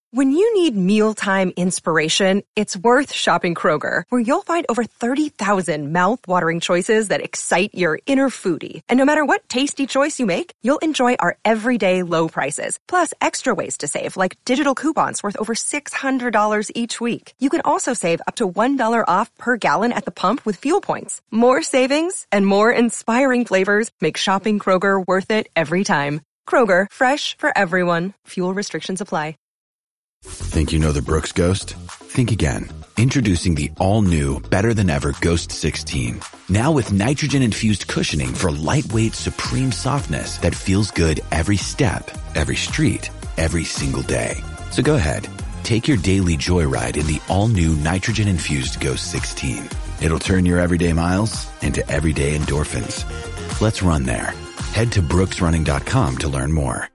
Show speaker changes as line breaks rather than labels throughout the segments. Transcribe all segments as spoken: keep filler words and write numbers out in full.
When you need mealtime inspiration, it's worth shopping Kroger, where you'll find over thirty thousand mouth-watering choices that excite your inner foodie. And no matter what tasty choice you make, you'll enjoy our everyday low prices, plus extra ways to save, like digital coupons worth over six hundred dollars each week. You can also save up to one dollar off per gallon at the pump with fuel points. More savings and more inspiring flavors make shopping Kroger worth it every time. Kroger, fresh for everyone. Fuel restrictions apply.
Think you know the Brooks Ghost? Think again. Introducing the all-new, better-than-ever Ghost sixteen. Now with nitrogen-infused cushioning for lightweight, supreme softness that feels good every step, every street, every single day. So go ahead, take your daily joyride in the all-new nitrogen-infused Ghost sixteen. It'll turn your everyday miles into everyday endorphins. Let's run there. Head to brooks running dot com to learn more.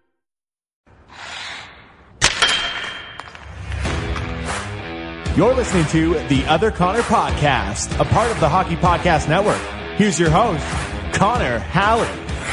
You're listening to the Other Connor Podcast, a part of the Hockey Podcast Network. Here's your host, Connor Halley.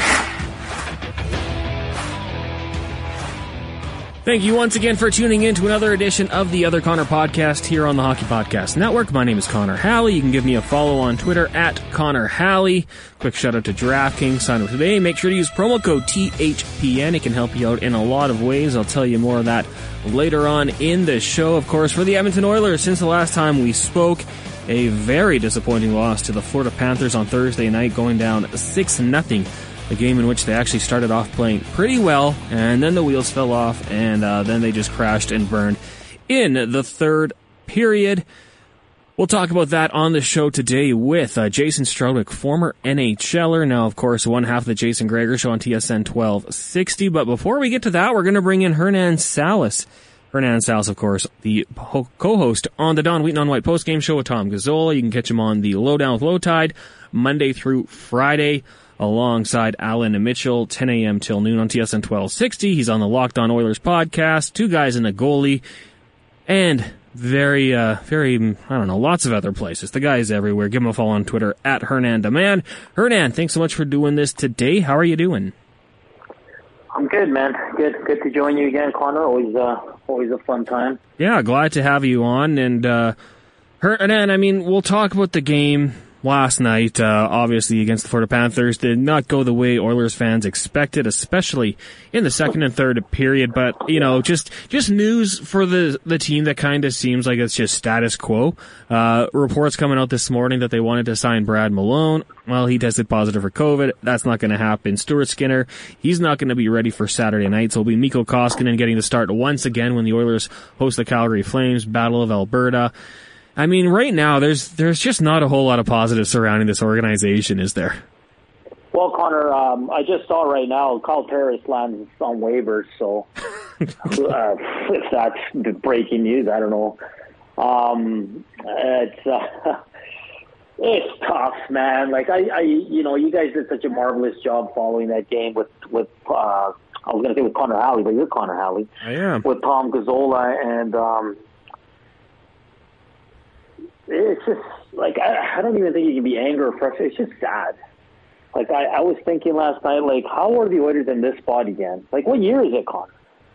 Thank you once again for tuning in to another edition of the Other Connor Podcast here on the Hockey Podcast Network. My name is Connor Halley. You can give me a follow on Twitter at Connor Halley. Quick shout out to DraftKings. Sign up today. Make sure to use promo code T H P N. It can help you out in a lot of ways. I'll tell you more of that later on in the show. Of course, for the Edmonton Oilers, since the last time we spoke, a very disappointing loss to the Florida Panthers on Thursday night, going down six nothing. A game in which they actually started off playing pretty well, and then the wheels fell off, and uh, then they just crashed and burned in the third period. We'll talk about that on the show today with uh, Jason Strudwick, former NHLer, now, of course, one half of the Jason Gregor Show on T S N twelve sixty. But before we get to that, we're going to bring in Hernan Salas. Hernan Salas, of course, the ho- co-host on the Don Wheaton on White postgame show with Tom Gazzola. You can catch him on the Lowdown with Low Tide, Monday through Friday, alongside Alan Mitchell, ten a.m. till noon on T S N twelve sixty. He's on the Locked On Oilers podcast, Two Guys and a Goalie, and very, uh, very, I don't know, lots of other places. The guy is everywhere. Give him a follow on Twitter at Hernan Demand. Hernan, thanks so much for doing this today. How are you doing?
I'm good, man. Good, good to join you again, Connor. Always, uh, always a fun time.
Yeah, glad to have you on. And uh, Hernan, I mean, we'll talk about the game last night, uh, obviously against the Florida Panthers. Did not go the way Oilers fans expected, especially in the second and third period. But, you know, just just news for the, the team that kind of seems like it's just status quo. Uh, reports coming out this morning that they wanted to sign Brad Malone. Well, he tested positive for COVID. That's not going to happen. Stuart Skinner, he's not going to be ready for Saturday night. So it'll be Mikko Koskinen getting the start once again when the Oilers host the Calgary Flames, Battle of Alberta. I mean, right now, there's there's just not a whole lot of positive surrounding this organization, is there?
Well, Connor, um, I just saw right now Kyle Turris lands on waivers, so uh, if that's breaking news, I don't know. Um, it's uh, it's tough, man. Like I, I, you know, you guys did such a marvelous job following that game with with uh, I was going to say with Connor Halley, but you're Connor Halley.
I am
with Tom Gazzola and. Um, It's just, like, I, I don't even think you can be angry or frustrated. It's just sad. Like, I, I was thinking last night, like, how are the Oilers in this spot again? Like, what year is it, Connor?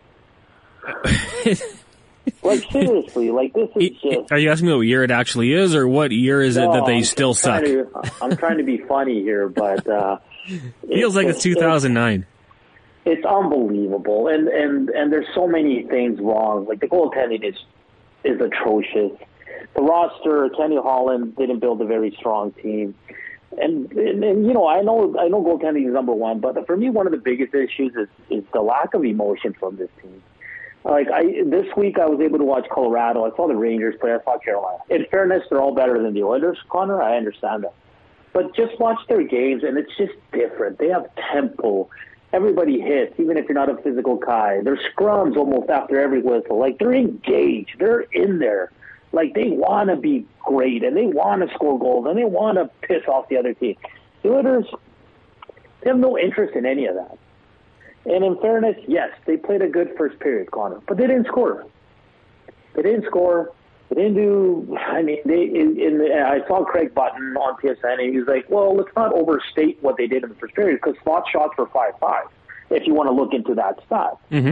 Like, seriously, like, this is just...
Are you asking me what year it actually is, or what year is
no,
it that they
I'm
still suck?
To, I'm trying to be funny here, but... Uh,
Feels like it's two thousand nine.
It's, it's unbelievable, and, and, and there's so many things wrong. Like, the goaltending is is atrocious. The roster, Kenny Holland didn't build a very strong team. And, and, and, you know, I know I know goaltending is number one, but for me, one of the biggest issues is, is the lack of emotion from this team. Like, I this week, I was able to watch Colorado. I saw the Rangers play. I saw Carolina. In fairness, they're all better than the Oilers, Connor. I understand that. But just watch their games, and it's just different. They have tempo. Everybody hits, even if you're not a physical guy. There's scrums almost after every whistle. Like, they're engaged. They're in there. Like, they want to be great, and they want to score goals, and they want to piss off the other team. The Oilers, they have no interest in any of that. And in fairness, yes, they played a good first period, Connor, but they didn't score. They didn't score. They didn't do, I mean, they. In, in the, I saw Craig Button on T S N, and he was like, well, let's not overstate what they did in the first period, because slot shots were five five, if you want to look into that stat.
Mm-hmm.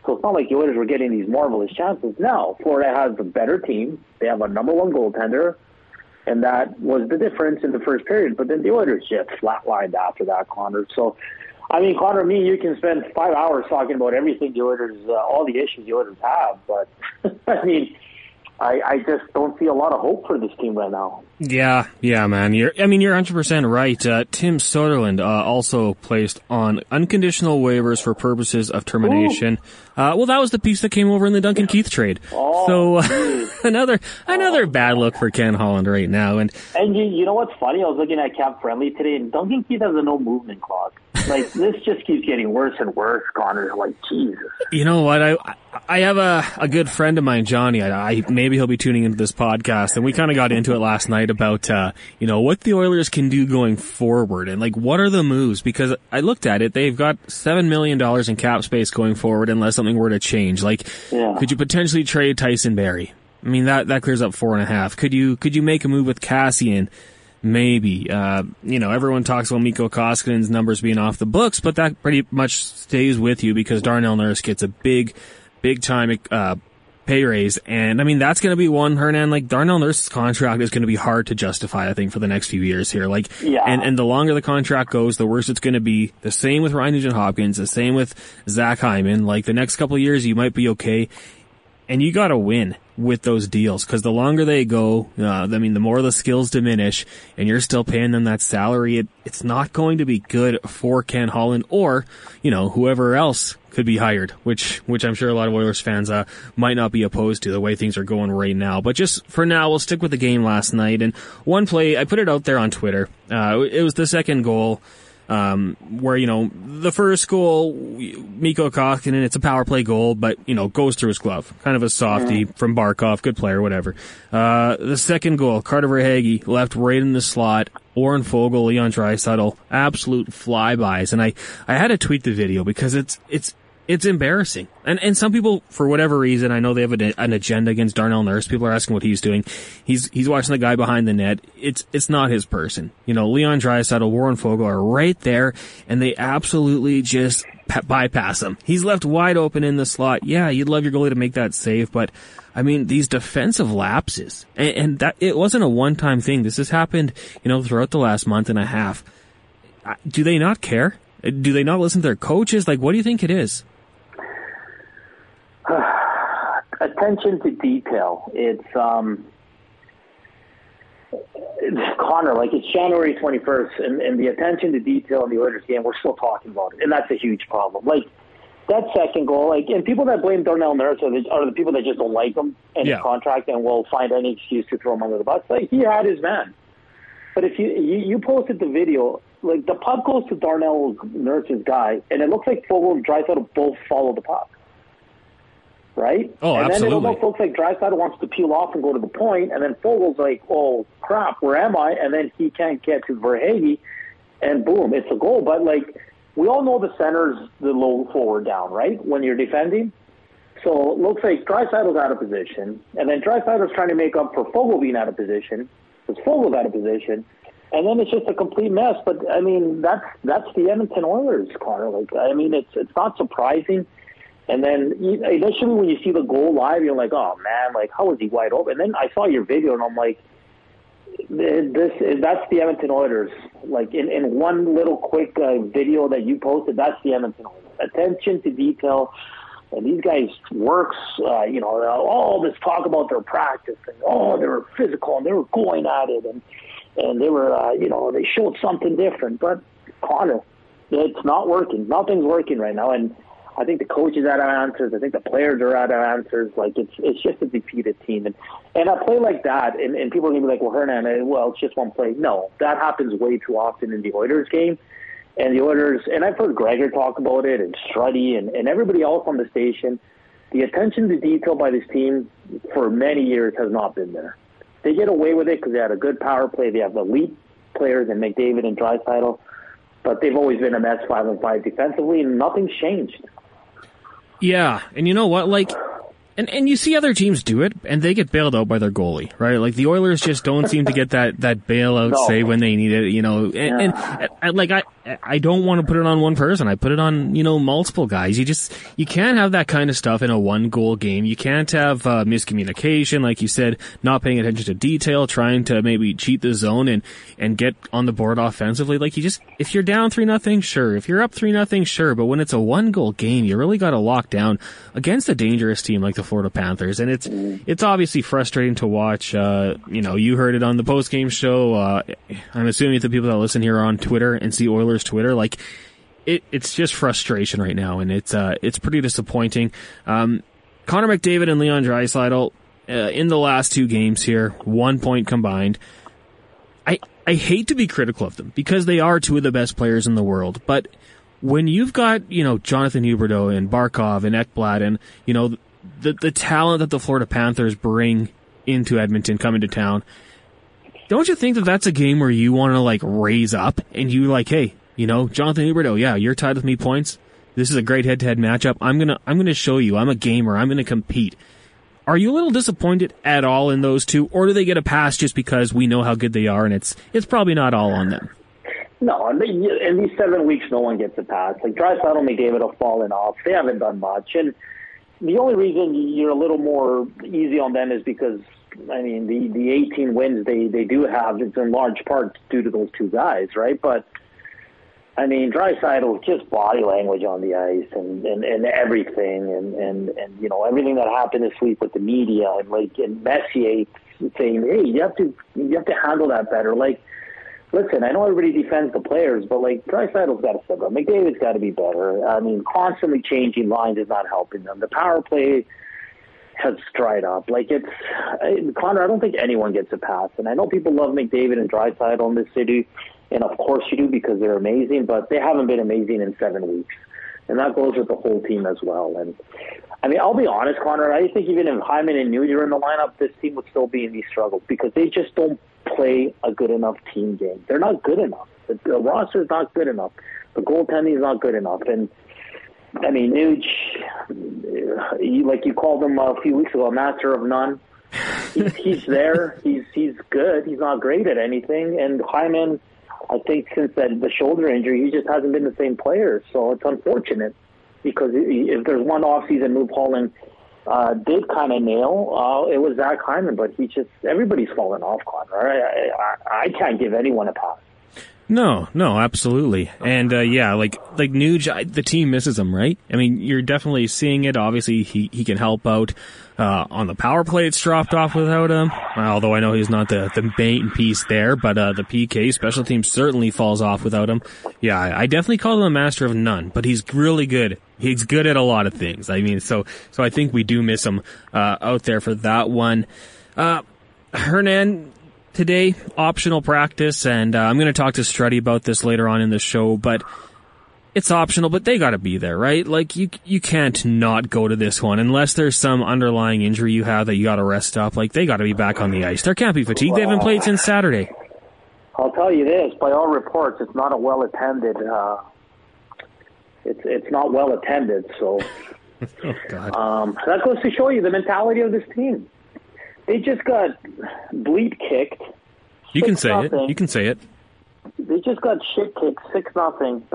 So it's not like the Oilers were getting these marvelous chances. No, Florida has a better team. They have a number one goaltender, and that was the difference in the first period. But then the Oilers just flatlined after that, Connor. So, I mean, Connor, me, you can spend five hours talking about everything the Oilers, uh, all the issues the Oilers have. But, I mean, I, I just don't see a lot of hope for this team right now.
Yeah, yeah, man. You're, I mean, you're one hundred percent right. Uh, Tim Soderlund uh, also placed on unconditional waivers for purposes of termination. Uh, well, that was the piece that came over in the Duncan Keith trade.
Oh,
so uh, another another oh, bad look for Ken Holland right now. And
and you, you know what's funny? I was looking at Cap Friendly today, and Duncan Keith has a no movement clause. Like, this just keeps getting worse and worse, Connor. Like, Jesus.
You know what? I I have a, a good friend of mine, Johnny. I, I maybe he'll be tuning into this podcast, and we kind of got into it last night about uh, you know, what the Oilers can do going forward, and like, what are the moves? Because I looked at it, they've got seven million dollars in cap space going forward, unless something were to change. Like, yeah. Could you potentially trade Tyson Barrie? I mean, that that clears up four and a half. Could you could you make a move with Cassian? Maybe. Uh, you know, everyone talks about Mikko Koskinen's numbers being off the books, but that pretty much stays with you because Darnell Nurse gets a big, big time, uh, pay raise. And I mean, that's going to be one, Hernan, like Darnell Nurse's contract is going to be hard to justify, I think, for the next few years here. Like, yeah. and, and the longer the contract goes, the worse it's going to be. The same with Ryan Nugent-Hopkins, the same with Zach Hyman. Like, the next couple of years, you might be okay. And you gotta win with those deals, because the longer they go, uh, I mean, the more the skills diminish, and you're still paying them that salary. It, it's not going to be good for Ken Holland or, you know, whoever else could be hired, which, which I'm sure a lot of Oilers fans, uh, might not be opposed to the way things are going right now. But just for now, we'll stick with the game last night. And one play, I put it out there on Twitter. Uh, it was the second goal. Um, where, you know, the first goal, Mikko Koskinen, it's a power play goal, but, you know, goes through his glove. Kind of a softie from Barkov, good player, whatever. Uh, the second goal, Carter Verhaeghe, left right in the slot. Warren Foegele, Leon Draisaitl, absolute flybys. And I, I had to tweet the video because it's, it's, it's embarrassing. And, and some people, for whatever reason, I know they have a, an agenda against Darnell Nurse. People are asking what he's doing. He's, he's watching the guy behind the net. It's, it's not his person. You know, Leon Draisaitl, Warren Foegele are right there, and they absolutely just pa- bypass him. He's left wide open in the slot. Yeah, you'd love your goalie to make that save, but, I mean, these defensive lapses, and, and that, it wasn't a one-time thing. This has happened, you know, throughout the last month and a half. Do they not care? Do they not listen to their coaches? Like, what do you think it is?
Attention to detail. It's, um, it's Connor, like, it's January twenty-first, and, and the attention to detail in the Oilers game, we're still talking about it, and that's a huge problem. Like, that second goal, like, and people that blame Darnell Nurse are the, are the people that just don't like him and yeah. his contract and will find any excuse to throw him under the bus. Like, he had his man. But if you, you, you posted the video, like, the puck goes to Darnell Nurse's guy, and it looks like Foegele and Draisaitl both follow the puck. Right?
Oh,
and
absolutely.
then it almost looks like Draisaitl wants to peel off and go to the point, and then Fogel's like, oh, crap, where am I? And then he can't get to Verhaeghe, and boom, it's a goal. But, like, we all know the center's the low forward down, right, when you're defending? So it looks like Draisaitl's out of position, and then Draisaitl's trying to make up for Foegele being out of position, because Fogel's out of position, and then it's just a complete mess. But, I mean, that's that's the Edmonton Oilers, Connor. Like, I mean, it's it's not surprising. And then initially when you see the goal live, you're like, oh, man, like, how is he wide open? And then I saw your video, and I'm like, this that's the Edmonton Oilers. Like, in, in one little quick uh, video that you posted, that's the Edmonton Oilers. Attention to detail. And these guys works, uh, you know, all this talk about their practice, and, oh, they were physical, and they were going at it, and, and they were, uh, you know, they showed something different. But, Connor, it's not working. Nothing's working right now. And I think the coaches out of answers. I think the players are out of answers. Like, it's it's just a defeated team. And and a play like that, and, and people are going to be like, well, Hernan, well, it's just one play. No, that happens way too often in the Oilers game. And the Oilers, and I've heard Gregor talk about it, and Struddy, and, and everybody else on the station, the attention to detail by this team for many years has not been there. They get away with it because they had a good power play. They have elite players in McDavid and Draisaitl, but they've always been a mess five and five defensively, and nothing's changed.
Yeah, and you know what, like, and, and you see other teams do it, and they get bailed out by their goalie, right? Like, the Oilers just don't seem to get that, that bailout
no.
save when they need it, you know, and, yeah. and, and like, I, I don't want to put it on one person. I put it on, you know, multiple guys. You just, you can't have that kind of stuff in a one goal game. You can't have uh, miscommunication, like you said, not paying attention to detail, trying to maybe cheat the zone and, and get on the board offensively. Like you just, if you're down three nothing, sure. If you're up three nothing, sure. But when it's a one goal game, you really got to lock down against a dangerous team like the Florida Panthers. And it's, it's obviously frustrating to watch. Uh, you know, you heard it on the post game show. Uh, I'm assuming the people that listen here are on Twitter and see Oilers Twitter, like it, it's just frustration right now, and it's uh, it's pretty disappointing. Um, Connor McDavid and Leon Draisaitl uh, in the last two games here, one point combined. I I hate to be critical of them because they are two of the best players in the world, but when you've got, you know, Jonathan Huberdeau and Barkov and Ekblad and, you know, the the talent that the Florida Panthers bring into Edmonton coming to town, don't you think that that's a game where you want to like raise up and you like, hey, you know, Jonathan Huberdeau, yeah, you're tied with me points. This is a great head-to-head matchup. I'm gonna, I'm gonna show you. I'm a gamer. I'm gonna compete. Are you a little disappointed at all in those two, or do they get a pass just because we know how good they are and it's, it's probably not all on them?
No, in these seven weeks, no one gets a pass. Like Draisaitl and McDavid have fallen off. They haven't done much, and the only reason you're a little more easy on them is because, I mean, the, the eighteen wins they, they do have, it's in large part due to those two guys, right? But, I mean, Draisaitl, just body language on the ice and, and, and everything, and, and, and, you know, everything that happened this week with the media, and, like, and Messier saying, hey, you have to you have to handle that better. Like, listen, I know everybody defends the players, but, like, Draisaitl's got to step up. McDavid's got to be better. I mean, constantly changing lines is not helping them. The power play has dried up. Like, it's I, Connor, I don't think anyone gets a pass. And I know people love McDavid and Draisaitl in this city, and of course you do because they're amazing, but they haven't been amazing in seven weeks. And that goes with the whole team as well. And, I mean, I'll be honest, Connor, I think even if Hyman and Nuge are in the lineup, this team would still be in these struggles because they just don't play a good enough team game. They're not good enough. The, the roster is not good enough. The goaltending is not good enough. And, I mean, Nuge, like you called him a few weeks ago, a master of none. He's, he's there. He's he's good. He's not great at anything. And Hyman, I think since that, the shoulder injury, he just hasn't been the same player. So it's unfortunate because if there's one off-season move Holland uh, did kind of nail, uh, it was Zach Hyman. But he just, everybody's fallen off, Connor. I, I, I can't give anyone a pass.
No, no, absolutely. And, uh, yeah, like, like Nuge, I, the team misses him, right? I mean, you're definitely seeing it. Obviously, he, he can help out. Uh, on the power play, it's dropped off without him. Although I know he's not the, the main piece there, but, uh, the P K, special teams certainly falls off without him. Yeah, I, I definitely call him a master of none, but he's really good. He's good at a lot of things. I mean, so, so I think we do miss him, uh, out there for that one. Uh, Hernan, today, optional practice, and uh, I'm going to talk to Struddy about this later on in the show, but it's optional, but they got to be there, right? Like, you you can't not go to this one unless there's some underlying injury you have that you got to rest up. Like, they got to be back on the ice. There can't be fatigue. They haven't played since Saturday.
I'll tell you this, by all reports, it's not a well-attended, uh, it's it's not well-attended, so
oh, God.
Um, that goes to show you the mentality of this team. They just got bleep kicked.
You can say nothing. it. You can say it.
They just got shit kicked, six nothing,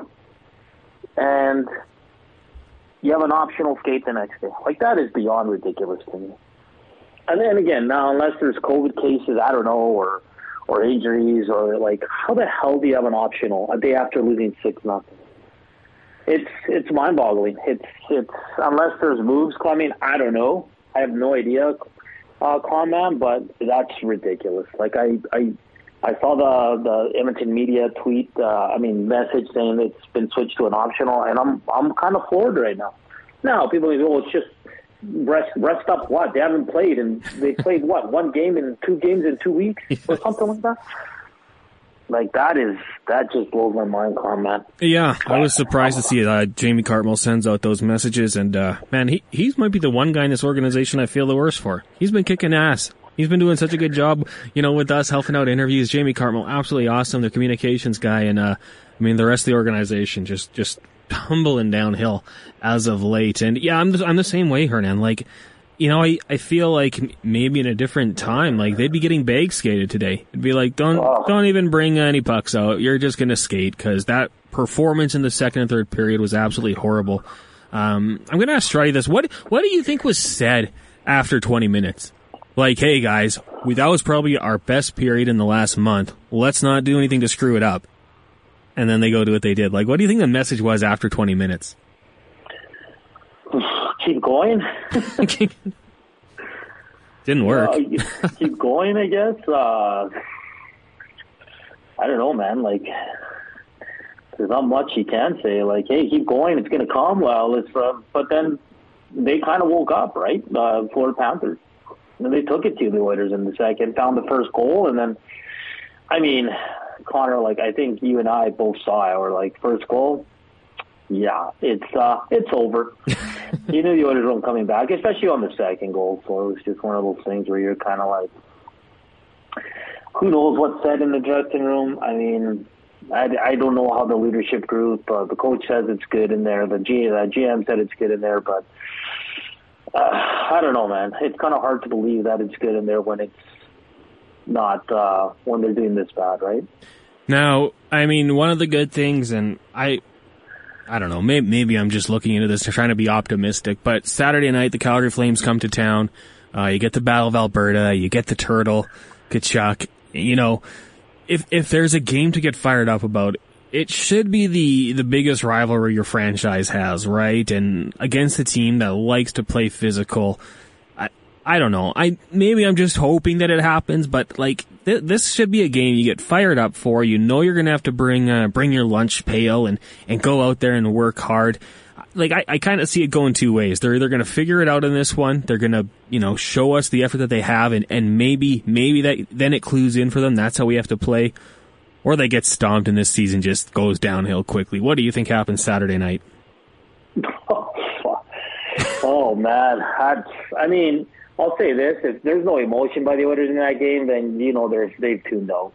and you have an optional skate the next day. Like, that is beyond ridiculous to me. And then again, now unless there's COVID cases, I don't know, or or injuries, or like, how the hell do you have an optional a day after losing six nothing? It's it's mind boggling. It's it's unless there's moves coming, I don't know. I have no idea. Uh, comment, but that's ridiculous. Like, I, I, I saw the the Edmonton media tweet. Uh, I mean, message saying it's been switched to an optional, and I'm I'm kind of floored right now. Now people say, "Oh, it's just rest rest up." What? They haven't played, and they played what? One game in two games in two weeks, or something like that. Like, that is, that just blows my mind, comment.
Yeah, I was surprised to see it. Uh, Jamie Cartmel sends out those messages, and, uh, man, he, he might be the one guy in this organization I feel the worst for. He's been kicking ass. He's been doing such a good job, you know, with us, helping out interviews. Jamie Cartmel, absolutely awesome, the communications guy, and, uh, I mean, the rest of the organization just, just tumbling downhill as of late. And, yeah, I'm the, I'm the same way, Hernan. Like, you know, I, I feel like maybe in a different time, like they'd be getting bag skated today. It'd be like, don't
oh.
don't even bring any pucks out. You're just going to skate, because that performance in the second and third period was absolutely horrible. Um, I'm going to ask Strutty this. What what do you think was said after twenty minutes? Like, hey guys, we, that was probably our best period in the last month. Let's not do anything to screw it up. And then they go do what they did. Like, what do you think the message was after twenty minutes?
Keep going.
Didn't work.
Uh, keep going, I guess. Uh, I don't know, man. Like, there's not much you can say. Like, hey, keep going. It's going to come. Well, it's uh, but then they kind of woke up, right? Uh, Florida Panthers. And they took it to the Oilers in the second, found the first goal, and then, I mean, Connor, like, I think you and I both saw it. We're like, first goal, yeah, it's uh, it's over. You knew the Oilers weren't coming back, especially on the second goal. So it was just one of those things where you're kind of like, who knows what's said in the dressing room? I mean, I, I don't know how the leadership group, uh, the coach says it's good in there. The, G, the G M said it's good in there, but uh, I don't know, man. It's kind of hard to believe that it's good in there when it's not, uh, when they're doing this bad, right?
Now, I mean, one of the good things, and I, I don't know, maybe, maybe I'm just looking into this, trying to be optimistic, but Saturday night, the Calgary Flames come to town. Uh, you get the Battle of Alberta, you get the Turtle, Kachuk. You know, if if there's a game to get fired up about, it should be the, the biggest rivalry your franchise has, right? And against a team that likes to play physical. I I don't know. I maybe I'm just hoping that it happens, but like th- this should be a game you get fired up for. You know you're gonna have to bring uh, bring your lunch pail and and go out there and work hard. Like, I, I kind of see it going two ways. They're either going to figure it out in this one. They're going to, you know, show us the effort that they have, and, and maybe, maybe that, then it clues in for them. That's how we have to play. Or they get stomped and this season just goes downhill quickly. What do you think happens Saturday night?
Oh, oh man. I, I mean, I'll say this. If there's no emotion by the Oilers in that game, then, you know, they're, they've tuned out.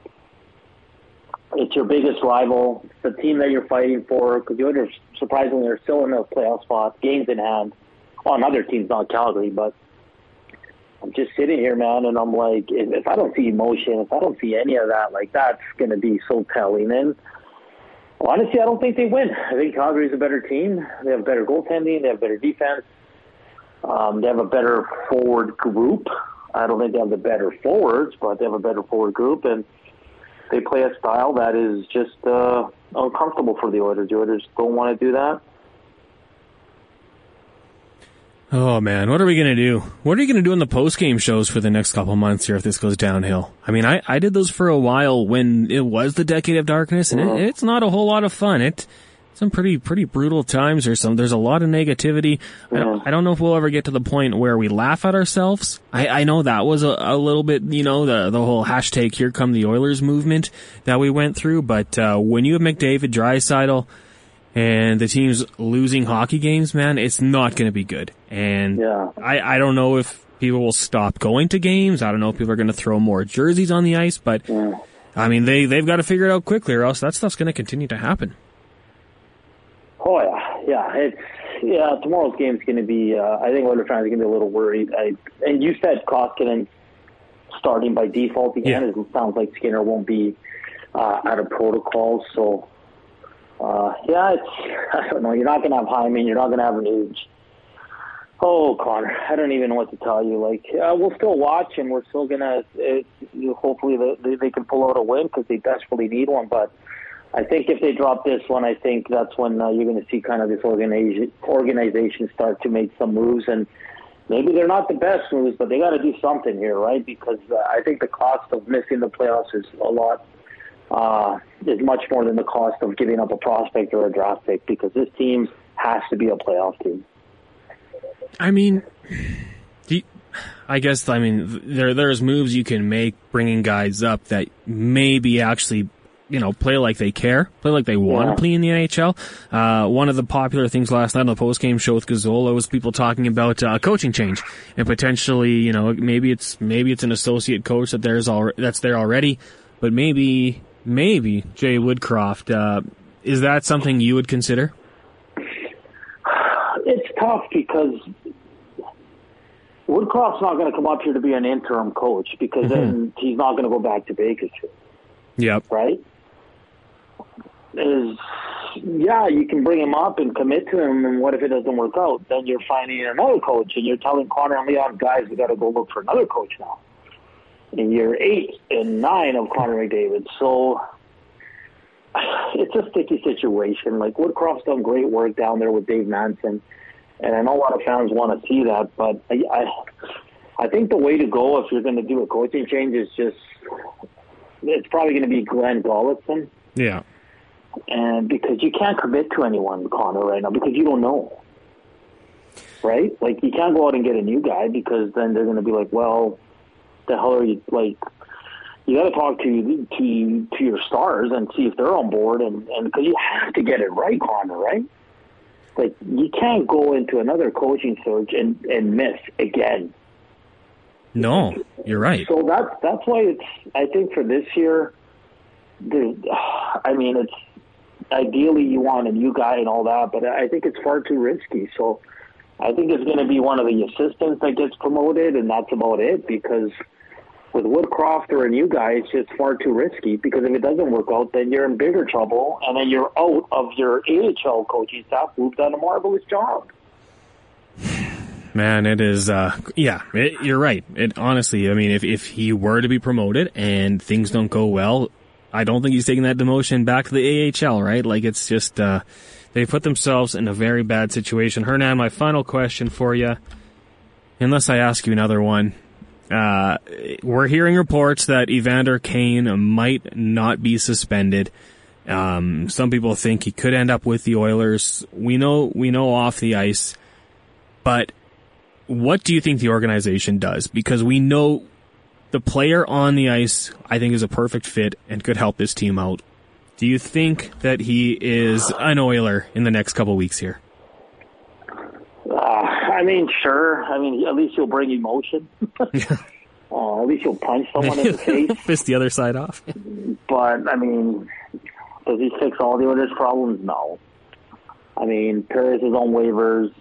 It's your biggest rival. It's the team that you're fighting for, because the Oilers, surprisingly, are still in the playoff spot, games in hand. On other teams, not Calgary, but I'm just sitting here, man, and I'm like, if, if I don't see emotion, if I don't see any of that, like, that's going to be so telling. And honestly, I don't think they win. I think Calgary's a better team. They have better goaltending. They have better defense. Um, they have a better forward group. I don't think they have the better forwards, but they have a better forward group, and they play a style that is just uh, uncomfortable for the Oilers. The Oilers don't want to do that.
Oh, man, what are we going to do? What are you going to do in the post-game shows for the next couple months here if this goes downhill? I mean, I, I did those for a while when it was the Decade of Darkness, and it, it's not a whole lot of fun. It some pretty pretty brutal times. There's some there's a lot of negativity. I don't, I don't know if we'll ever get to the point where we laugh at ourselves. I, I know that was a, a little bit, you know, the the whole hashtag Here Come the Oilers movement that we went through. But uh, when you have McDavid, Draisaitl, and the team's losing hockey games, man, it's not going to be good. And
yeah.
I, I don't know if people will stop going to games. I don't know if people are going to throw more jerseys on the ice. But,
yeah.
I mean, they, they've got to figure it out quickly, or else that stuff's going to continue to happen.
Oh, yeah. Yeah, it's, yeah, tomorrow's game's going to be, uh, I think Oilers fans are going to be a little worried. I, and you said Koskinen starting by default again.
Yeah.
It sounds like Skinner won't be uh, out of protocol, so... Uh, yeah, it's, I don't know. You're not going to have Hyman. You're not going to have an age. Oh, Connor, I don't even know what to tell you. Like, uh, we'll still watch, and we're still going to, uh, hopefully they, they can pull out a win because they desperately need one. But I think if they drop this one, I think that's when uh, you're going to see kind of this organization, organization start to make some moves. And maybe they're not the best moves, but they got to do something here, right? Because uh, I think the cost of missing the playoffs is a lot. Uh, is much more than the cost of giving up a prospect or a draft pick, because this team has to be a playoff team.
I mean, do you, I guess, I mean, there there's moves you can make bringing guys up that maybe actually, you know, play like they care, play like they want
yeah.
to play in the N H L. Uh, one of the popular things last night on the post-game show with Gazzola was people talking about uh, coaching change and potentially, you know, maybe it's maybe it's an associate coach that there's al- that's there already, but maybe. Maybe Jay Woodcroft. Uh, is that something you would consider?
It's tough because Woodcroft's not going to come up here to be an interim coach because mm-hmm. then he's not going to go back to Bakersfield.
Yep.
Right? Is yeah, you can bring him up and commit to him, and what if it doesn't work out? Then you're finding another coach, and you're telling Connor and Leon, guys, we got to go look for another coach now. In year eight and nine of Connor McDavid. So it's a sticky situation. Like, Woodcroft's done great work down there with Dave Manson. And I know a lot of fans want to see that, but I, I, I think the way to go if you're going to do a coaching change is just, it's probably going to be Glenn Gulletson.
Yeah.
And because you can't commit to anyone, Connor, right now, because you don't know. Right? Like, you can't go out and get a new guy because then they're going to be like, well, the hell are you, like, you got to talk to, to, to your stars and see if they're on board. And, and because you have to get it right, Connor, right? Like, you can't go into another coaching search and, and miss again.
No, you're right.
So that's that's why it's, I think for this year, there's, I mean, it's, ideally you want a new guy and all that, but I think it's far too risky. So I think it's going to be one of the assistants that gets promoted, and that's about it, because with Woodcroft or a new guy, it's just far too risky, because if it doesn't work out, then you're in bigger trouble, and then you're out of your A H L coaching staff who've done a marvelous job.
Man, it is, uh, yeah, it, you're right. It honestly, I mean, if, if he were to be promoted and things don't go well, I don't think he's taking that demotion back to the A H L, right? Like, it's just, uh, they put themselves in a very bad situation. Hernan, my final question for you, unless I ask you another one. Uh, we're hearing reports that Evander Kane might not be suspended. Um, some people think he could end up with the Oilers. We know, we know off the ice, but what do you think the organization does? Because we know the player on the ice, I think, is a perfect fit and could help this team out. Do you think that he is an Oiler in the next couple weeks here?
Uh, I mean, sure. I mean, at least he'll bring emotion. uh, at least he'll punch someone in the face.
Fist the other side off.
But, I mean, does he fix all the Oilers' problems? No. I mean, Paris is on waivers.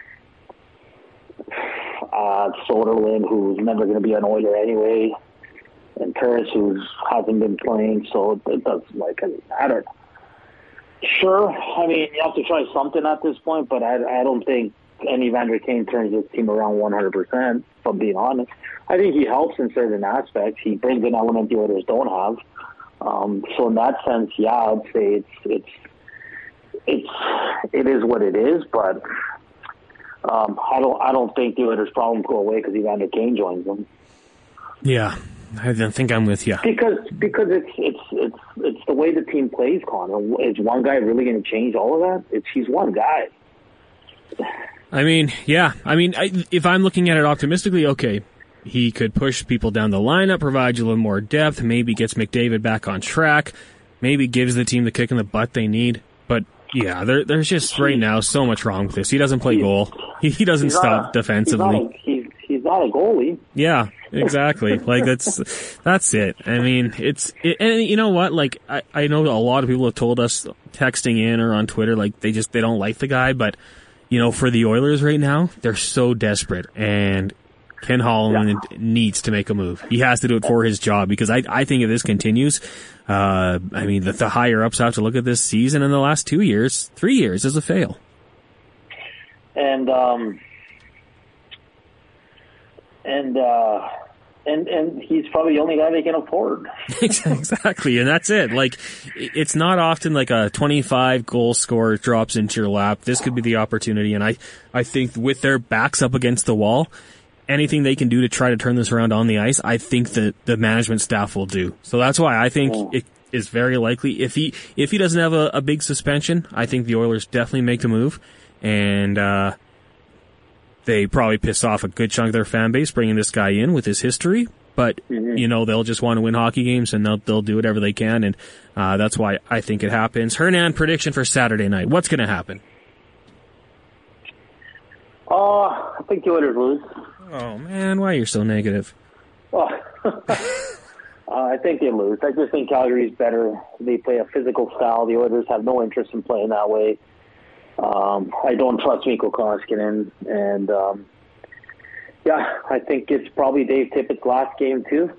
Uh, Soderlund, who's never going to be an Oiler anyway. And Paris, who hasn't been playing. So it, it does, like, I don't know. Sure, I mean, you have to try something at this point, but I, I don't think any Evander Kane turns this team around one hundred percent, if I'm being honest. I think he helps in certain aspects. He brings an element the others don't have. Um, so in that sense, yeah, I'd say it's it's it's it is what it is. But um, I don't I don't think the others' problems go away because Evander Kane joins them.
Yeah, I think I'm with you.
Because because it's it's it's it's the way the team plays, Connor. Is one guy really going to change all of that? It's he's one guy.
I mean, yeah. I mean, I, if I'm looking at it optimistically, okay, he could push people down the lineup, provide you a little more depth, maybe gets McDavid back on track, maybe gives the team the kick in the butt they need. But yeah, there, there's just right now so much wrong with this. He doesn't play goal. He, he doesn't stop
a,
defensively.
He's not, a, he's, he's not a goalie.
Yeah, exactly. Like that's that's it. I mean, it's it, and you know what? Like I, I know a lot of people have told us texting in or on Twitter, like they just they don't like the guy, but. You know, for the Oilers right now, they're so desperate, and Ken Holland yeah. needs to make a move. He has to do it for his job, because I, I think if this continues, uh, I mean, the, the higher-ups have to look at this season in the last two years, three years as a fail.
And, um, and, uh, And and he's probably the only guy they can afford.
Exactly, and that's it. Like, it's not often like a twenty-five goal scorer drops into your lap. This could be the opportunity, and I, I think with their backs up against the wall, anything they can do to try to turn this around on the ice, I think that the management staff will do. So that's why I think yeah. it is very likely. If he if he doesn't have a, a big suspension, I think the Oilers definitely make the move, and uh they probably piss off a good chunk of their fan base bringing this guy in with his history, but mm-hmm. you know they'll just want to win hockey games, and they'll they'll do whatever they can, and uh, that's why I think it happens. Hernan, prediction for Saturday night. What's going to happen?
Oh, uh, I think the Oilers lose.
Oh man, why are you so negative?
Well, uh, I think they lose. I just think Calgary's better. They play a physical style. The Oilers have no interest in playing that way. Um, I don't trust Mikko Koskinen, and um, Yeah, I think it's probably Dave Tippett's last game too.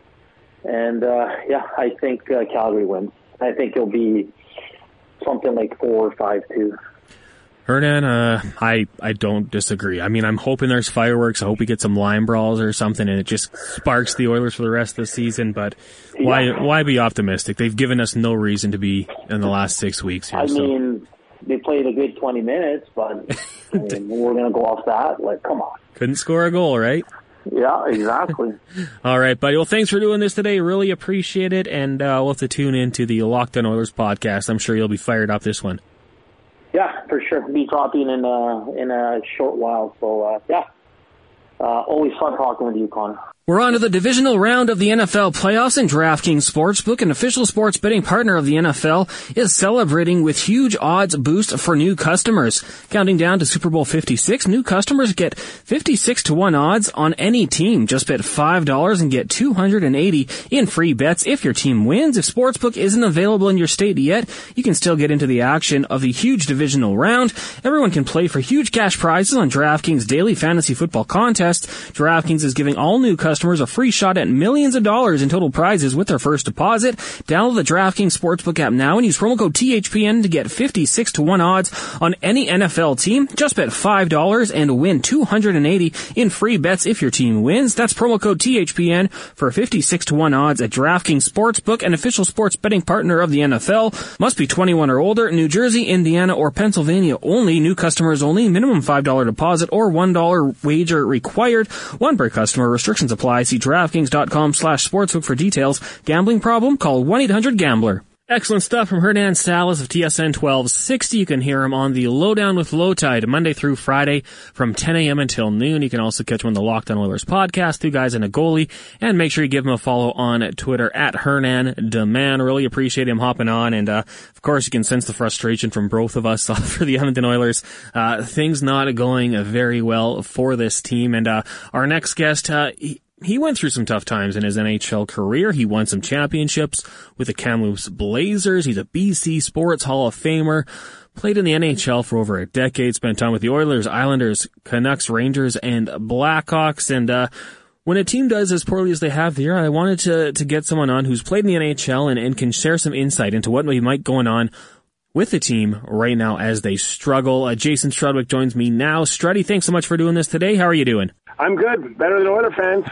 And, uh, yeah, I think uh, Calgary wins. I think it'll be something like four or five two.
Hernan, uh, I, I don't disagree. I mean, I'm hoping there's fireworks. I hope we get some line brawls or something and it just sparks the Oilers for the rest of the season. But why
yeah.
why be optimistic? They've given us no reason to be in the last six weeks here.
I
so.
mean, they played a good twenty minutes, but I mean, we're going to go off that? Like, come on.
Couldn't score a goal, right?
Yeah, exactly.
All right, buddy. Well, thanks for doing this today. Really appreciate it. And uh, we'll have to tune in to the Locked On Oilers podcast. I'm sure you'll be fired up this one.
Yeah, for sure. Be talking in a, in a short while. So, uh, yeah. Uh, always fun talking with you, Connor.
We're on to the divisional round of the N F L playoffs, and DraftKings Sportsbook, an official sports betting partner of the N F L, is celebrating with huge odds boost for new customers. Counting down to Super Bowl fifty-six, new customers get fifty-six to one odds on any team. Just bet five dollars and get two hundred eighty in free bets if your team wins. If Sportsbook isn't available in your state yet, you can still get into the action of the huge divisional round. Everyone can play for huge cash prizes on DraftKings daily fantasy football contests. DraftKings is giving all new customers Customers a free shot at millions of dollars in total prizes with their first deposit. Download the DraftKings Sportsbook app now and use promo code T H P N to get fifty-six to one odds on any N F L team. Just bet five dollars and win two hundred eighty in free bets if your team wins. That's promo code T H P N for fifty-six to one odds at DraftKings Sportsbook, an official sports betting partner of the N F L. Must be twenty-one or older. New Jersey, Indiana, or Pennsylvania only. New customers only. Minimum five dollars deposit or one dollar wager required. One per customer. Restrictions apply. See DraftKings.com slash sportsbook for details. Gambling problem? Call one eight hundred gambler. Excellent stuff from Hernan Salas of T S N twelve sixty. You can hear him on the Lowdown with Lowtide Monday through Friday from ten a.m. until noon. You can also catch him on the Locked On Oilers podcast, Two Guys and a Goalie. And make sure you give him a follow on Twitter at Hernan Deman. Really appreciate him hopping on. And, uh, of course, you can sense the frustration from both of us for the Edmonton Oilers. Uh, things not going very well for this team. And, uh, our next guest, uh, he, He went through some tough times in his N H L career. He won some championships with the Kamloops Blazers. He's a B C Sports Hall of Famer. Played in the N H L for over a decade. Spent time with the Oilers, Islanders, Canucks, Rangers, and Blackhawks. And uh when a team does as poorly as they have here, I wanted to to get someone on who's played in the N H L and, and can share some insight into what might going on with the team right now as they struggle. Uh, Jason Strudwick joins me now. Struddy, thanks so much for doing this today. How are you doing?
I'm good. Better than Oilers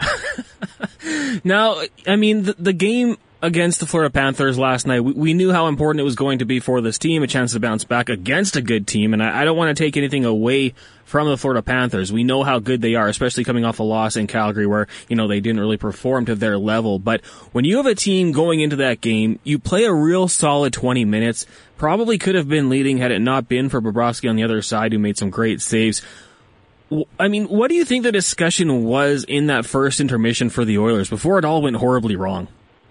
fans.
Now, I mean, the, the game against the Florida Panthers last night, we, we knew how important it was going to be for this team, a chance to bounce back against a good team, and I, I don't want to take anything away from the Florida Panthers. We know how good they are, especially coming off a loss in Calgary where, you know, they didn't really perform to their level. But when you have a team going into that game, you play a real solid twenty minutes. Probably could have been leading had it not been for Bobrovsky on the other side, who made some great saves. I mean, what do you think the discussion was in that first intermission for the Oilers before it all went horribly wrong?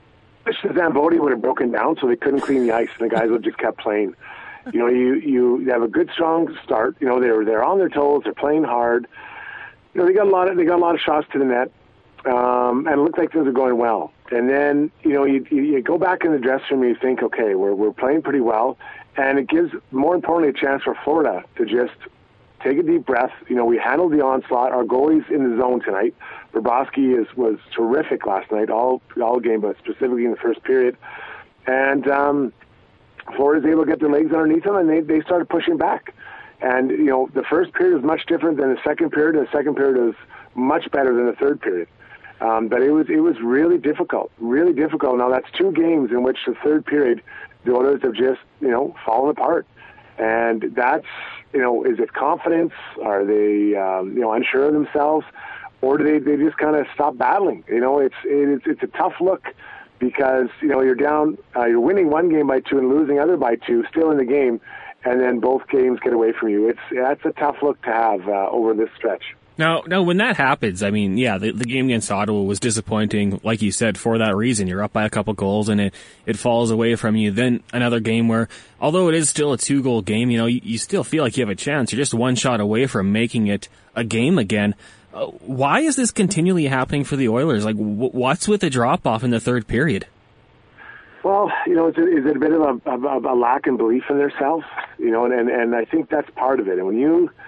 Zamboni would have broken down, so they couldn't clean the ice, and the guys would just kept playing. You know, you you have a good, strong start. You know, they're they're on their toes, they're playing hard. You know, they got a lot of they got a lot of shots to the net, um, and it looked like things were going well. And then, you know, you you, you go back in the dressing room and you think, okay, we're we're playing pretty well, and it gives, more importantly, a chance for Florida to just take a deep breath. You know, we handled the onslaught. Our goalie's in the zone tonight. Bobrovsky is was terrific last night, all all game, but specifically in the first period. And um, Florida's able to get their legs underneath them, and they they started pushing back. And you know, the first period was much different than the second period, and the second period was much better than the third period. Um, but it was it was really difficult, really difficult. Now that's two games in which the third period, the Oilers have just you know fallen apart. And that's, you know, is it confidence? Are they, um, you know, unsure of themselves? Or do they, they just kind of stop battling? You know, it's, it's, it's a tough look because, you know, you're down, uh, you're winning one game by two and losing other by two, still in the game, and then both games get away from you. It's, that's a tough look to have uh, over this stretch.
Now, now, when that happens, I mean, yeah, the, the game against Ottawa was disappointing, like you said, for that reason. You're up by a couple goals and it, it falls away from you. Then another game where, although it is still a two-goal game, you know, you, you still feel like you have a chance. You're just one shot away from making it a game again. Uh, why is this continually happening for the Oilers? Like, w- what's with the drop-off in the third period?
Well, you know, is it, is it a bit of a, a, a lack in belief in themselves? You know, and, and, and I think that's part of it. And when you...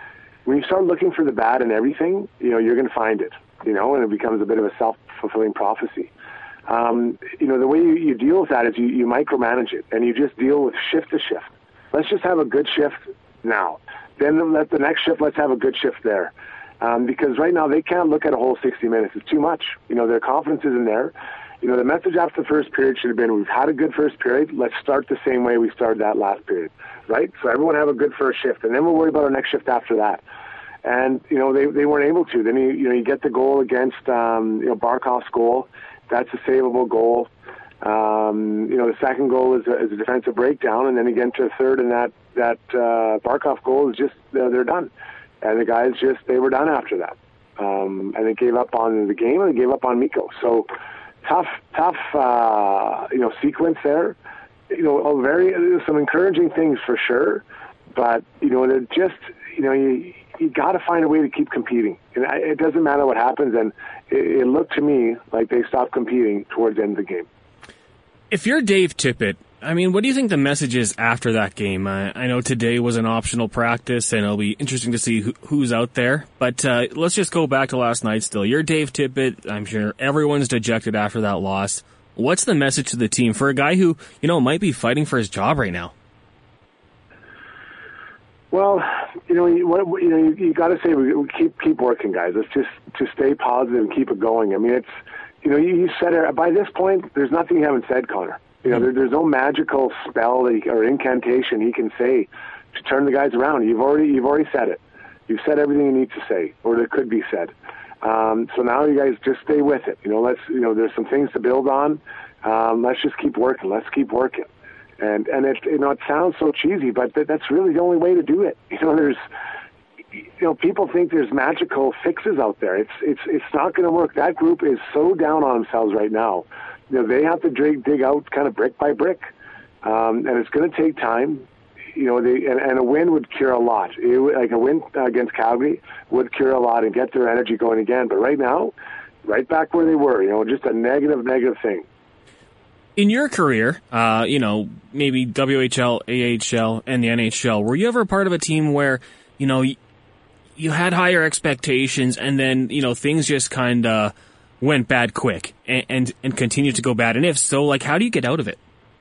when you start looking for the bad in everything, you know, you're going to find it, you know, and it becomes a bit of a self-fulfilling prophecy. Um, you know, the way you, you deal with that is you, you micromanage it, and you just deal with shift to shift. Let's just have a good shift now. Then let the next shift, let's have a good shift there. Um, because right now they can't look at a whole sixty minutes. It's too much. You know, their confidence isn't there. You know, the message after the first period should have been, we've had a good first period. Let's start the same way we started that last period, right? So everyone have a good first shift, and then we'll worry about our next shift after that. And, you know, they, they weren't able to. Then, you, you know, you get the goal against, um, you know, Barkov's goal. That's a savable goal. Um, you know, the second goal is a, is a defensive breakdown, and then again to a third, and that, that uh, Barkov goal is just, uh, they're done. And the guys just, they were done after that. Um, and they gave up on the game, and they gave up on Mikko. So tough, tough, uh, you know, sequence there. You know, a very, some encouraging things for sure. But, you know, they're just, you know, you, you got to find a way to keep competing. And it doesn't matter what happens. And it, it looked to me like they stopped competing towards the end of the game.
If you're Dave Tippett, I mean, what do you think the message is after that game? Uh, I know today was an optional practice, and it'll be interesting to see who, who's out there. But uh, let's just go back to last night still. You're Dave Tippett. I'm sure everyone's dejected after that loss. What's the message to the team for a guy who, you know, might be fighting for his job right now?
Well, you know, you, what, you know, you, you got to say we, we keep keep working, guys. Let's just to stay positive and keep it going. I mean, it's, you know, you, you said it by this point. There's nothing you haven't said, Connor. You know, there, there's no magical spell that he, or incantation he can say to turn the guys around. You've already you've already said it. You've said everything you need to say, or that could be said. Um, so now you guys just stay with it. You know, let's you know, there's some things to build on. Um, let's just keep working. Let's keep working. And and it you know it sounds so cheesy, but th- that's really the only way to do it. You know, there's you know people think there's magical fixes out there. It's it's it's not going to work. That group is so down on themselves right now. You know, they have to dig dig out kind of brick by brick, um, and it's going to take time. You know, they and, and a win would cure a lot. It would, like a win against Calgary would cure a lot and get their energy going again. But right now, right back where they were. You know, just a negative negative thing.
In your career, uh, you know, maybe W H L, A H L, and the N H L, were you ever part of a team where, you know, you, you had higher expectations and then, you know, things just kind of went bad quick and, and, and continued to go bad? And if so, like, how do you get out of it?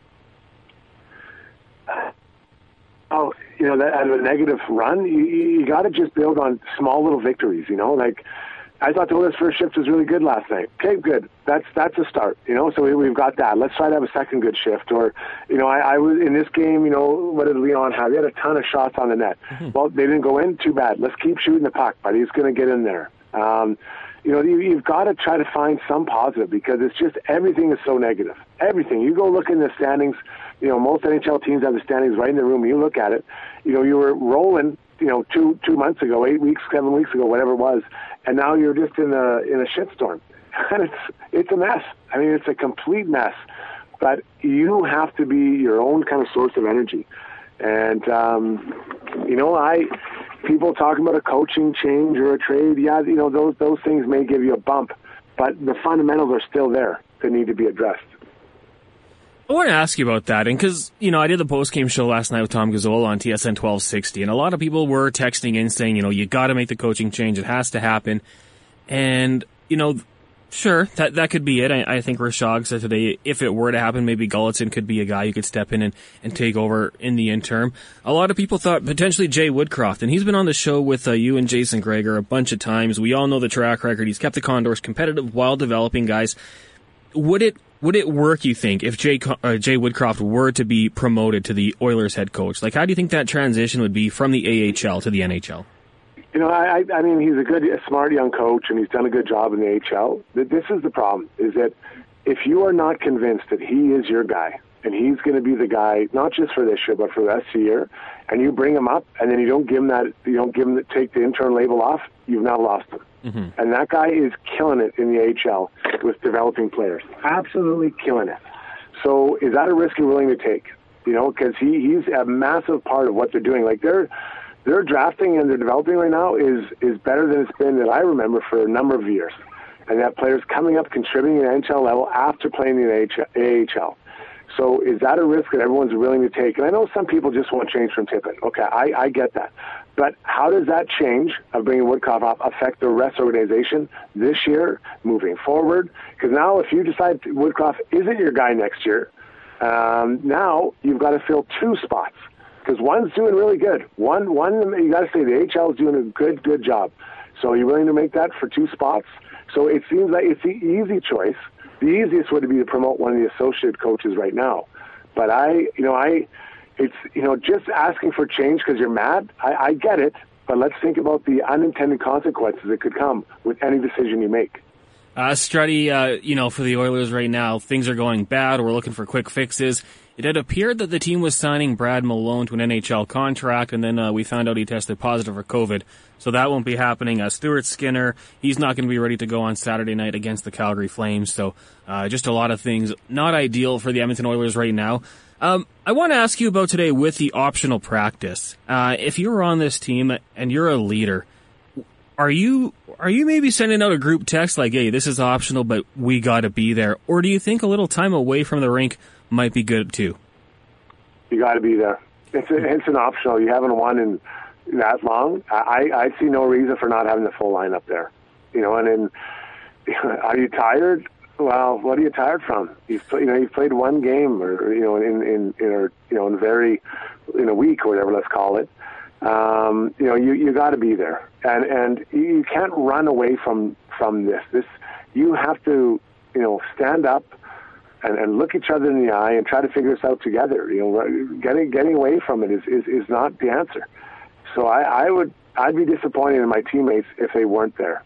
Oh, you know, that out of a negative run, you, you got to just build on small little victories, you know, like, I thought the Oilers' first shift was really good last night. Okay, good. That's that's a start, you know. So we, we've got that. Let's try to have a second good shift. Or, you know, I, I was in this game. You know, what did Leon have? He had a ton of shots on the net. Mm-hmm. Well, they didn't go in. Too bad. Let's keep shooting the puck, but he's going to get in there. Um, you know, you, you've got to try to find some positive because it's just everything is so negative. Everything. You go look in the standings. You know, most N H L teams have the standings right in the room. You look at it. You know, you were rolling. You know, two two months ago, eight weeks, seven weeks ago, whatever it was, and now you're just in a in a shitstorm, and it's it's a mess. I mean, it's a complete mess. But you have to be your own kind of source of energy, and um, you know, I people talking about a coaching change or a trade. Yeah, you know, those those things may give you a bump, but the fundamentals are still there that need to be addressed.
I want to ask you about that, and because, you know, I did the post-game show last night with Tom Gazzola on T S N twelve sixty, and a lot of people were texting in saying, you know, you got to make the coaching change, it has to happen, and, you know, sure, that that could be it. I, I think Rashog said today, if it were to happen, maybe Gulutzan could be a guy who could step in and, and take over in the interim. A lot of people thought potentially Jay Woodcroft, and he's been on the show with uh, you and Jason Gregor a bunch of times. We all know the track record. He's kept the Condors competitive while developing guys. Would it Would it work, you think, if Jay, uh, Jay Woodcroft were to be promoted to the Oilers head coach? Like, how do you think that transition would be from the A H L to the N H L?
You know, I, I mean, he's a good, a smart young coach, and he's done a good job in the A H L. This is the problem, is that if you are not convinced that he is your guy, and he's going to be the guy, not just for this year, but for the rest of the year, and you bring him up, and then you don't give him that, you don't give him the, take the intern label off, you've now lost him. Mm-hmm. And that guy is killing it in the A H L with developing players. Absolutely killing it. So is that a risk you're willing to take? You know, because he, he's a massive part of what they're doing. Like, their their drafting and their developing right now is, is better than it's been that I remember for a number of years. And that players coming up, contributing at N H L level after playing in the A H L. So is that a risk that everyone's willing to take? And I know some people just want change from Tippett. Okay, I, I get that. But how does that change of bringing Woodcroft up affect the rest of the organization this year, moving forward? Because now if you decide Woodcroft isn't your guy next year, um, now you've got to fill two spots. Because one's doing really good. One, one, you got to say the A H L is doing a good, good job. So are you willing to make that for two spots? So it seems like it's the easy choice. The easiest would be to promote one of the associate coaches right now. But I, you know, I, it's, you know, just asking for change because you're mad. I, I get it, but let's think about the unintended consequences that could come with any decision you make.
Uh, Struddy, uh, you know, for the Oilers right now, things are going bad. We're looking for quick fixes. It had appeared that the team was signing Brad Malone to an N H L contract, and then uh, we found out he tested positive for COVID. So that won't be happening. Uh, Stuart Skinner, he's not going to be ready to go on Saturday night against the Calgary Flames. So uh, just a lot of things not ideal for the Edmonton Oilers right now. Um, I want to ask you about today with the optional practice. Uh, if you were on this team and you're a leader, are you are you maybe sending out a group text like, hey, this is optional, but we got to be there? Or do you think a little time away from the rink might be good too?
You got to be there. It's a, it's an optional. You haven't won in that long. I, I see no reason for not having the full lineup there. You know, and then are you tired? Well, what are you tired from? You've you know you've played one game, or you know in in in a, you know in very in a week or whatever, let's call it. Um, you know you you got to be there, and and you can't run away from from this. This you have to you know stand up and, and look each other in the eye and try to figure this out together. You know, getting getting away from it is is, is not the answer. So I, I would I'd be disappointed in my teammates if they weren't there.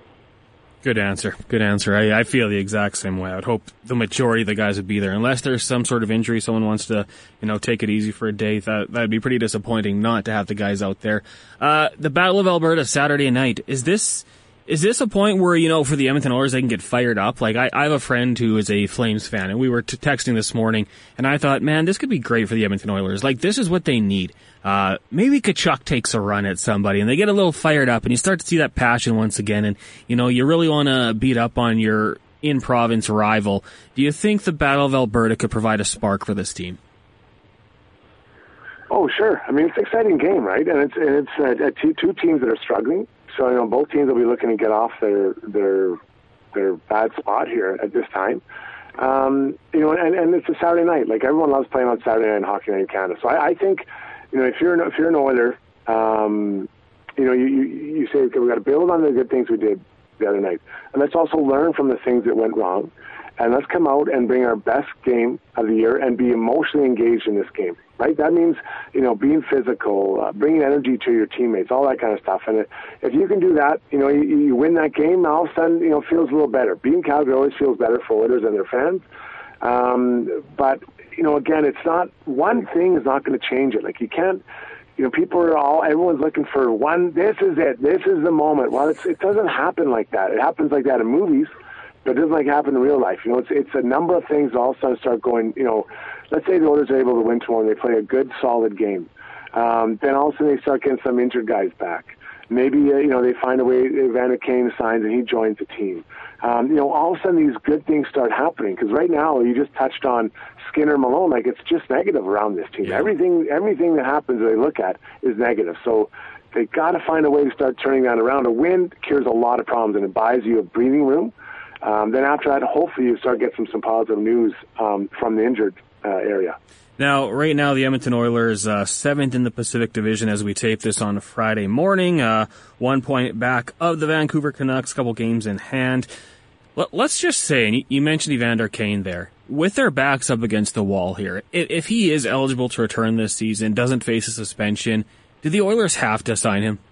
Good answer. Good answer. I, I feel the exact same way. I would hope the majority of the guys would be there. Unless there's some sort of injury, someone wants to, you know, take it easy for a day. That that'd be pretty disappointing not to have the guys out there. Uh, the Battle of Alberta Saturday night. Is this is this a point where, you know, for the Edmonton Oilers they can get fired up? Like I, I have a friend who is a Flames fan, and we were t- texting this morning, and I thought, man, this could be great for the Edmonton Oilers. Like this is what they need. Uh, maybe Tkachuk takes a run at somebody and they get a little fired up and you start to see that passion once again. And, you know, you really want to beat up on your in-province rival. Do you think the Battle of Alberta could provide a spark for this team?
Oh, sure. I mean, it's an exciting game, right? And it's, and it's uh, two, two teams that are struggling. So, you know, both teams will be looking to get off their, their, their bad spot here at this time. Um, you know, and, and it's a Saturday night. Like everyone loves playing on Saturday night in Hockey Night in Canada. So I, I think, you know, if you're an, if you're an Oiler, um, you know, you, you, you say, okay, we got to build on the good things we did the other night, and let's also learn from the things that went wrong, and let's come out and bring our best game of the year and be emotionally engaged in this game, right? That means, you know, being physical, uh, bringing energy to your teammates, all that kind of stuff. And if you can do that, you know, you, you win that game, all of a sudden, you know, feels a little better. Being Calgary always feels better for Oilers and their fans. Um, but, you know, again, it's not, one thing is not going to change it. Like, you can't, you know, people are all, everyone's looking for one, this is it, this is the moment. Well, it's, it doesn't happen like that. It happens like that in movies, but it doesn't like happen in real life. You know, it's it's a number of things all of a sudden start going, you know, let's say the Oilers are able to win tomorrow and they play a good, solid game. Um, then all of a sudden they start getting some injured guys back. Maybe, uh, you know, they find a way, Evander Kane signs and he joins the team. Um, you know, all of a sudden these good things start happening, because right now you just touched on Skinner, Malone, like it's just negative around this team. Yeah. Everything everything that happens that they look at is negative. So they got to find a way to start turning that around. A win cures a lot of problems and it buys you a breathing room. Um, then after that, hopefully you start getting some, some positive news um, from the injured uh, area.
Now, right now, the Edmonton Oilers, uh, seventh in the Pacific Division as we tape this on Friday morning, uh, one point back of the Vancouver Canucks, couple games in hand. Let, let's just say, and you mentioned Evander Kane there, with their backs up against the wall here, if, if he is eligible to return this season, doesn't face a suspension, do the Oilers have to sign him?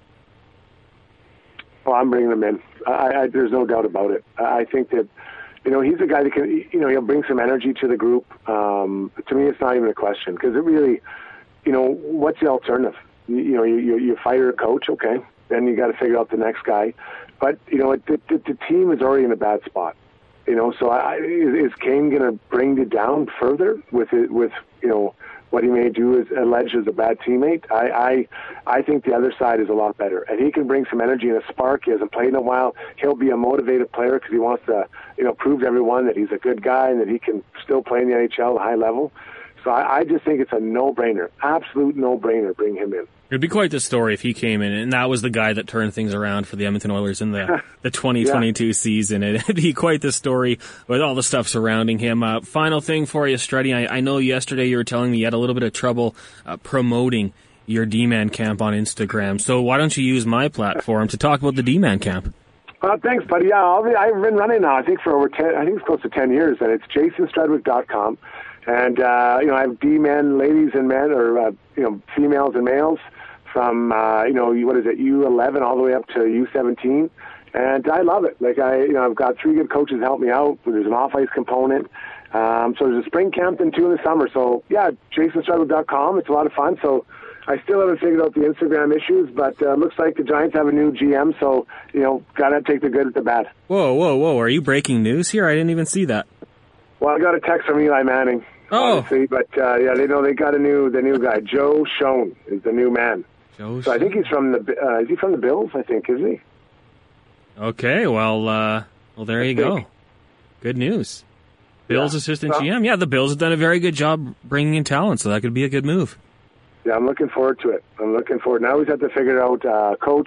Well, I'm bringing him in. I, I, there's no doubt about it. I think that, you know, he's a guy that can, you know, he'll bring some energy to the group. Um, to me, it's not even a question, because it really, you know, what's the alternative? You, you know, you, you, you fire a coach, okay, then you got to figure out the next guy. But, you know, the, the, the team is already in a bad spot. You know, so I, is, is Kane going to bring it down further with it, with, you know, what he may do is alleged as a bad teammate? I, I I think the other side is a lot better. And he can bring some energy and a spark. He hasn't played in a while. He'll be a motivated player because he wants to you know, proved to everyone that he's a good guy and that he can still play in the N H L at a high level. So I, I just think it's a no-brainer, absolute no-brainer, bring him in.
It'd be quite the story if he came in, and that was the guy that turned things around for the Edmonton Oilers in the, the twenty twenty-two yeah. season. It'd be quite the story with all the stuff surrounding him. Uh, final thing for you, Struddy. I, I know yesterday you were telling me you had a little bit of trouble uh, promoting your D-Man camp on Instagram. So why don't you use my platform to talk about the D-Man camp?
Uh, thanks, buddy. Yeah, I'll be, I've been running now, I think, for over ten, I think it's close to ten years, and it's jason strudwick dot com. And, uh, you know, I have D-men, ladies and men, or, uh, you know, females and males from, uh, you know, what is it, U eleven all the way up to U seventeen. And I love it. Like, I, you know, I've got three good coaches to help me out. There's an off-ice component. Um, so there's a spring camp and two in the summer. So, yeah, jason strudwick dot com. It's a lot of fun. So I still haven't figured out the Instagram issues, but uh, looks like the Giants have a new G M. So, you know, got to take the good at the bad.
Whoa, whoa, whoa. Are you breaking news here? I didn't even see that.
Well, I got a text from Eli Manning.
Oh,
honestly, but uh, yeah, they know they got a new the new guy. Joe Schoen is the new man.
Joe.
So I think he's from the uh, is he from the Bills? I think, isn't he?
Okay, well, uh, well, there
I
you
think.
go. Good news. Bills
yeah.
assistant
well,
G M. Yeah, the Bills have done a very good job bringing in talent, so that could be a good move.
Yeah, I'm looking forward to it. I'm looking forward. Now we have to figure out uh, coach,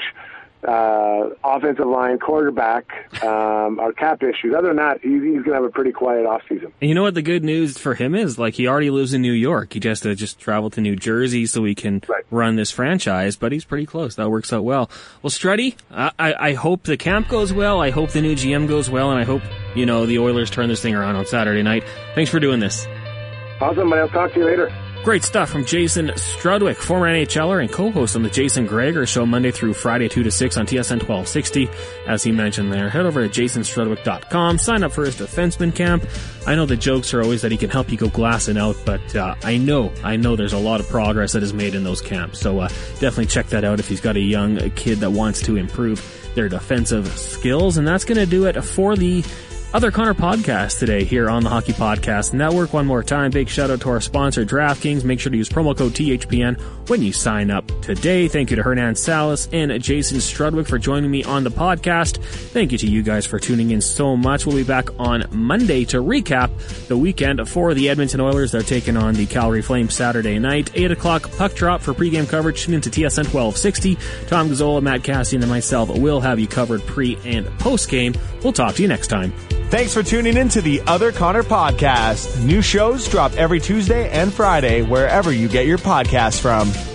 uh, offensive line, quarterback, um, our cap issues. Other than that, he's, he's going to have a pretty quiet offseason.
And you know what the good news for him is? Like, he already lives in New York. He just to just travel to New Jersey so he can
right.
run this franchise, but he's pretty close. That works out well. Well, Struddy, I, I, I hope the camp goes well. I hope the new G M goes well, and I hope, you know, the Oilers turn this thing around on Saturday night. Thanks for doing this.
Awesome, but I'll talk to you later.
Great stuff from Jason Strudwick, former N H L er and co-host on the Jason Gregor Show Monday through Friday, two to six on T S N twelve sixty. As he mentioned there, head over to jason strudwick dot com, sign up for his defenseman camp. I know the jokes are always that he can help you go glassing out, but uh, I know, I know there's a lot of progress that is made in those camps. So uh, definitely check that out if he's got a young kid that wants to improve their defensive skills. And that's going to do it for the Other Connor podcast today here on the Hockey Podcast Network. One more time, big shout out to our sponsor, DraftKings. Make sure to use promo code T H P N when you sign up today. Thank you to Hernan Salas and Jason Strudwick for joining me on the podcast. Thank you to you guys for tuning in so much. We'll be back on Monday to recap the weekend for the Edmonton Oilers. They're taking on the Calgary Flames Saturday night. eight o'clock puck drop for pregame coverage. Tune into T S N twelve sixty. Tom Gazzola, Matt Cassian, and myself will have you covered pre and post game. We'll talk to you next time.
Thanks for tuning in to the Other Connor podcast. New shows drop every Tuesday and Friday wherever you get your podcasts from.